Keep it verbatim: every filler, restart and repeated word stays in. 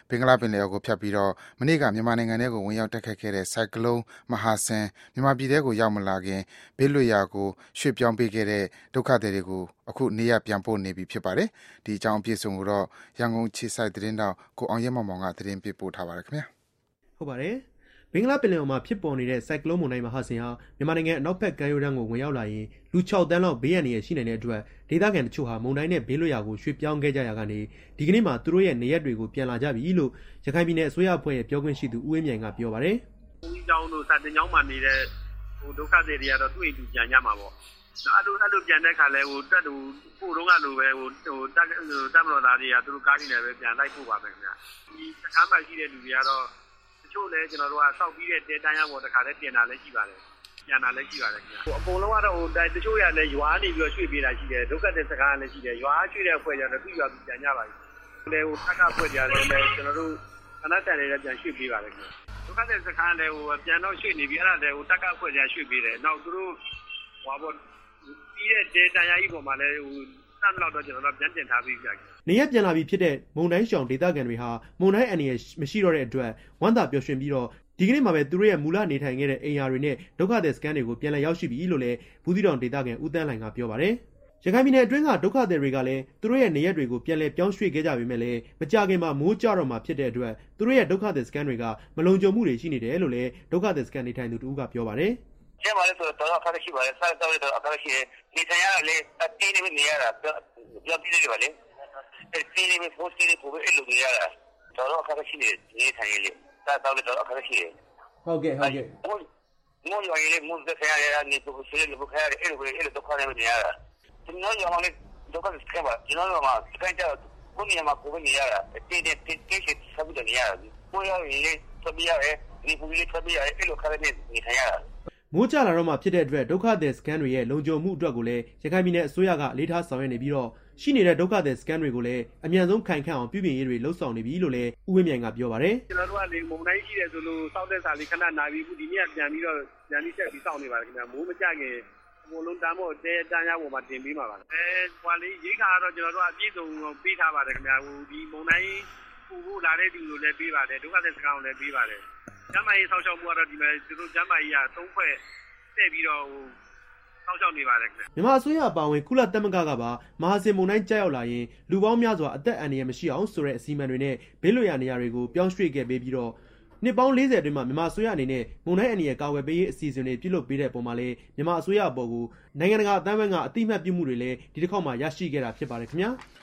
ဘင်္ဂလားပင်လယ်အော်ကိုဖြတ်ပြီးတော့မနေ့ကမြန်မာနိုင်ငံထဲကိုဝင်ရောက်တိုက်ခတ်ခဲ့တဲ့ဆိုင်ကလုန်းမဟာဆင်မြန်မာပြည်ထဲကိုရောက်မလာခင်ဘေးလွတ်ရာကိုရွှေ့ပြောင်းပေးခဲ့တဲ့ဒုက္ခသည်တွေကိုအခုနေရပြန်ပို့နေပြီဖြစ်ပါတယ်။ဒီအကြောင်းအပြည့်အစုံကိုတော့ရန်ကုန်ခြေစိုက်သတင်းတောက်ကိုအောင်ရဲမောင်မောင်ကသတင်းပေးပို့ထားပါတယ်ခင်ဗျာ။ဟုတ်ပါတယ်။ဘင်္ဂလားပင်လယ်အော်မှာဖြစ်ပေါ်နေတဲ့ဆိုင်ကလုန်းမုန်တိုင်းမဟာဆင်ဟာမြန်မာနိုင်ငံအနောက်ဘက်ကမ်းရိုးတန်းကိုဝင်ရောက်လာရင်လူ၆တန်းလောက်ဘေးရန်တွေရှိနေတဲ့အတွက်ဒေသခံတချို့ဟာမုန်တိုင်းနဲ့ဘေးလွတ်ရာကိုရွှေ့ပြောင်းခဲ့ကြရကနေဒီကနေ့မှသူတို့ရဲ့နေရက်တွေကိုပြန်လာကြပြီလို့ရခိုင်ပြည်နယ်အစိုးရအဖွဲ့ရဲ့ပြောခွင့်ရှိသူဦးဝင်းမြိုင်ကပြောပါတယ်။ဦးကျောင်းတို့စာတင်ကျောင်းမှာနေတဲ့ဟိုဒုက္ခသည်တွေကတော့သူ့အိမ်သူပြန်ကြမှာပေါ့။အဲ့လိုအဲ့လိုပြန်တဲ့ခါလဲဟိုတက်တူပို့တော့ကလိုပဲဟိုဟိုတက်တက်မတော်သားတွေကသူတို့ကားကြီးနဲ့ပဲပြန်လိုက်ပို့ပါမယ်ခင်ဗျာ။ဒီစခန်းမှာရှိတဲ့လူတွေကတော့တချို့လည်းကျွန်တော်တို့ကစောက်ပြီးတဲ့တဲတန်းရပေါ်တခါလဲပြင်တာလည်းရှိပါတယ်။ပြန်တာလည်းရှိပါတယ်ခင်ဗျာ။ဟိုအကုန်လုံးကတော့ဟိုတချို့ရလည်းရွာနေပြီးတော့ရွှေ့ပေးတာရှိတယ်ဒုက္ခသည်စခန်းလည်းရှိတယ်ရွာရွှေ့တဲ့အဖွဲ့ကျတော့သူ့ရွာသူပြန်ကြပါပြီ။လေဟိုတက်ကအဖွဲ့ကြလည်းကျွန်တော်တို့ခဏတန်လေးလည်းပြန်ရွှေ့ပေးပါတယ်ခင်ဗျာ။ဒုက္ခသည်စခန်းလည်းဟိုပြန်တော့ရွှေ့နေပြီအဲ့ဒါလည်းဟိုတက်ကအဖွဲ့ကြရွှေ့ပေးတယ်။နောက်သူတို့ဟိုဘောပြီးတဲ့တဲတန်းရကြီးပေါ်မှာလည်းဟိုတမ်းလောက်တော့ကျွန်တော်တို့ပြန်တင်ထားပြီးပြ။နေရပြန်လာပြီဖြစ်တဲ့မုန်တိုင်းရှောင်ဒေသခံတွေဟာမုန်တိုင်းအန္တရာယ်မရှိတော့တဲ့အတွက်ဝမ်းသာပျော်ရွှင်ပြီးတော့ဒီကနေ့မှာပဲသူတို့ရဲ့မူလနေထိုင်ခဲ့တဲ့အိမ်ယာတွေနဲ့ဒုက္ခသည်စခန်းတွေကိုပြန်လည်ရောက်ရှိပြီလို့လည်းဘူးသီးတောင်ဒေသခံဦးတန်းလှိုင်ကပြောပါတယ်။ရခိုင်ပြည်နယ်အတွင်းကဒုက္ခသည်တွေကလည်းသူတို့ရဲ့နေရက်တွေကိုပြန်လည်ပြောင်းရွှေ့ခဲ့ကြပေမဲ့လည်းမကြခင်မှာမိုးကြတော့မှဖြစ်တဲ့အတွက်သူတို့ရဲ့ဒုက္ခသည်စခန်းတွေကမလုံခြုံမှုတွေရှိနေတယ်လို့လည်းဒုက္ခသည်စခန်းနေထိုင်သူတူကပြောပါတယ်။ကျမလည်းဆိုတော့အခါရှိပါတယ်ဆက်တော့တော့အခါရှိနေထိုင်ရလေအတင်းနေနေရတာပြောပြနေပါလေ။အဲဒီနေဖို့စီးဖို့အဲ့လိုနေရတာတော့အခါရှိနေထိုင်ရလေဆက်တော့တော့အခါရှိဟုတ်ကဲ့ဟုတ်ကဲ့မိုးရွာရင်မိုးသက်ရရနေသူရှိလို့ခရအဲ့လိုအဲ့လိုဒုက္ခတွေနေရတာကျွန်တော်ရောလည်းဒုက္ခတွေခဲ့ပါကျွန်တော်ကမှစကန်ကြကိုနေမှာကိုနေရတာတေးတေးတေးတေးဆက်ပြီးနေရတာကိုရရင်ဆက်ပြီးရဲဒီပူလေးဆက်ပြီးရဲအဲ့လိုခရနေနေထိုင်ရတာမိုးကြလာတော့မှဖြစ်တဲ့အတွက်ဒုက္ခသည်စခန်းတွေရဲ့လုံခြုံမှုအတွက်ကိုလည်းရခိုင်ပြည်နယ်အစိုးရကအလေးထားဆောင်ရွက်နေပြီးတော့ရှိနေတဲ့ဒုက္ခသည်စခန်းတွေကိုလည်းအမြန်ဆုံးခိုင်ခန့်အောင်ပြုပြင်ရေးတွေလှုပ်ဆောင်နေပြီလို့လည်းဦးဝင်းမြိုင်ကပြောပါတယ်ကျွန်တော်တို့ကလေမုံတိုင်းရှိတယ်ဆိုလို့စောက်တဲ့စာလေးခဏနာပြီးခုဒီနေ့ပြန်ပြီးတော့ပြန်ပြီးဆက်ပြီးစောင့်နေပါတယ်ခင်ဗျာမိုးမကြခင်အကုန်လုံးတမ်းဖို့တဲတန်းရပေါ်မှာတင်ပေးပါပါအဲဟိုလေးရိခါကတော့ကျွန်တော်တို့အပြည့်စုံပေးထားပါတယ်ခင်ဗျာဟိုဒီမုံတိုင်းပူဖို့လာတဲ့သူတွေလည်းပေးပါတယ်ဒုက္ခသည်စခန်းကိုလည်းပေးပါတယ်ကျမ်းမာရေးဆောက်ရှောက်မှုကတော့ဒီမှာသူတို့ကျမ်းမာရေးကသုံးဖွဲ့တက်ပြီးတော့ဟိုဆောက်ရှောက်နေပါတယ်ခင်ဗျမြန်မာအစိုးရအပါအဝင်ကုလသမဂ္ဂကပါမဟာစင်မုန်တိုင်းကြောက်ရောက်လာရင်လူပေါင်းများစွာအသက်အန္တရာယ်မရှိအောင်ဆိုတဲ့အစီအမံတွေနဲ့ဘေးလွတ်ရာနေရာတွေကိုပြောင်းရွှေ့ခဲ့ပေးပြီးတော့နှစ်ပေါင်း၄၀အတွင်းမှာမြန်မာအစိုးရအနေနဲ့မုန်တိုင်းအန္တရာယ်ကာကွယ်ပေးရေးအစီအစဉ်တွေပြုလုပ်ပေးတဲ့ပုံမှာလည်းမြန်မာအစိုးရအပေါ်ကိုနိုင်ငံတကာအသံဝဲကအတိအမှတ်ပြုမှုတွေလည်းဒီတစ်ခေါက်မှာရရှိခဲ့တာဖြစ်ပါတယ်ခင်ဗျာ။